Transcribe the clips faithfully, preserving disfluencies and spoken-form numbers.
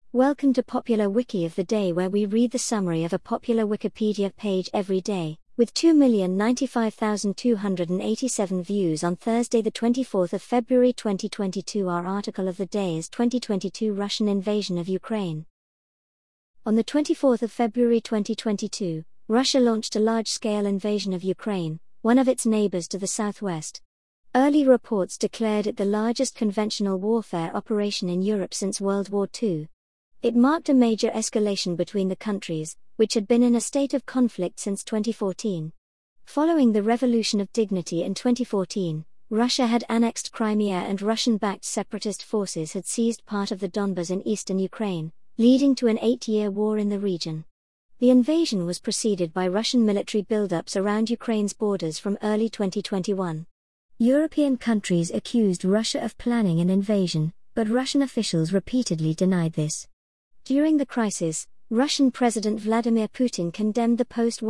Welcome to Popular Wiki of the Day, where we read the summary of a popular Wikipedia page every day. With two million ninety-five thousand two hundred eighty-seven views on Thursday the twenty-fourth of February twenty twenty-two, our article of the day is twenty twenty-two Russian invasion of Ukraine. On the twenty-fourth of February twenty twenty-two, Russia launched a large-scale invasion of Ukraine, one of its neighbors to the southwest. Early reports declared it the largest conventional warfare operation in Europe since World War Two. It marked a major escalation between the countries, which had been in a state of conflict since twenty fourteen. Following the Revolution of Dignity in twenty fourteen, Russia had annexed Crimea and Russian-backed separatist forces had seized part of the Donbas in eastern Ukraine, leading to an eight-year war in the region. The invasion was preceded by Russian military buildups around Ukraine's borders from early twenty twenty-one. European countries accused Russia of planning an invasion, but Russian officials repeatedly denied this. During the crisis, Russian President Vladimir Putin condemned the post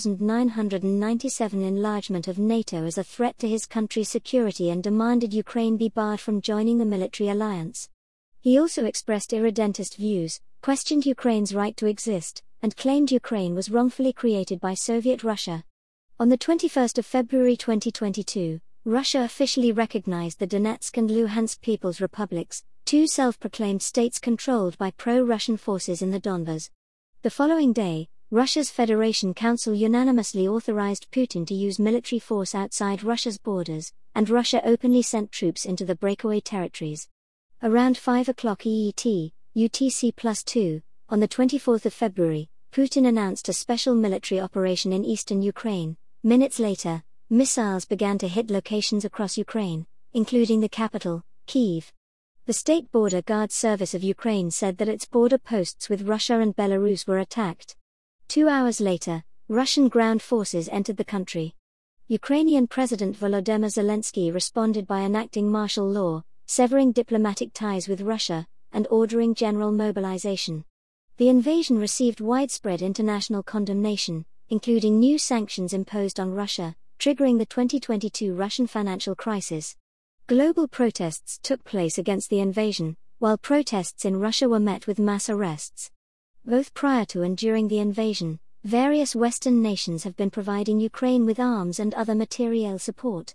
nineteen ninety-seven enlargement of NATO as a threat to his country's security and demanded Ukraine be barred from joining the military alliance. He also expressed irredentist views, questioned Ukraine's right to exist, and claimed Ukraine was wrongfully created by Soviet Russia. On the twenty-first of February twenty twenty-two, Russia officially recognized the Donetsk and Luhansk People's Republics, two self-proclaimed states controlled by pro-Russian forces in the Donbas. The following day, Russia's Federation Council unanimously authorized Putin to use military force outside Russia's borders, and Russia openly sent troops into the breakaway territories. Around five o'clock E E T, U T C plus two, on the twenty-fourth of February, Putin announced a special military operation in eastern Ukraine. Minutes later, missiles began to hit locations across Ukraine, including the capital, Kyiv. The State Border Guard Service of Ukraine said that its border posts with Russia and Belarus were attacked. Two hours later, Russian ground forces entered the country. Ukrainian President Volodymyr Zelensky responded by enacting martial law, severing diplomatic ties with Russia, and ordering general mobilization. The invasion received widespread international condemnation, including new sanctions imposed on Russia, triggering the twenty twenty-two Russian financial crisis. Global protests took place against the invasion, while protests in Russia were met with mass arrests. Both prior to and during the invasion, various Western nations have been providing Ukraine with arms and other materiel support.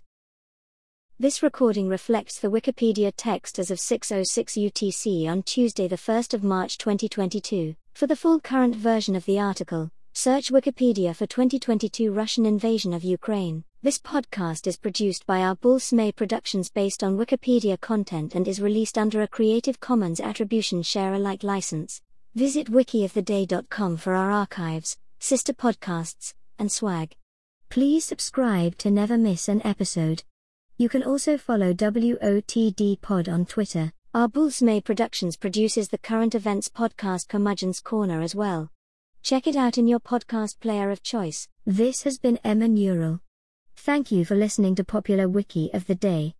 This recording reflects the Wikipedia text as of six oh six U T C on Tuesday the first of March twenty twenty-two. For the full current version of the article, search Wikipedia for twenty twenty-two Russian invasion of Ukraine. This podcast is produced by Arbul Smay Productions based on Wikipedia content and is released under a Creative Commons Attribution Share Alike license. Visit wiki of the day dot com for our archives, sister podcasts, and swag. Please subscribe to never miss an episode. You can also follow W O T D Pod on Twitter. Arbul Smay Productions produces the current events podcast Curmudgeon's Corner as well. Check it out in your podcast player of choice. This has been Emma Neural. Thank you for listening to Popular Wiki of the Day.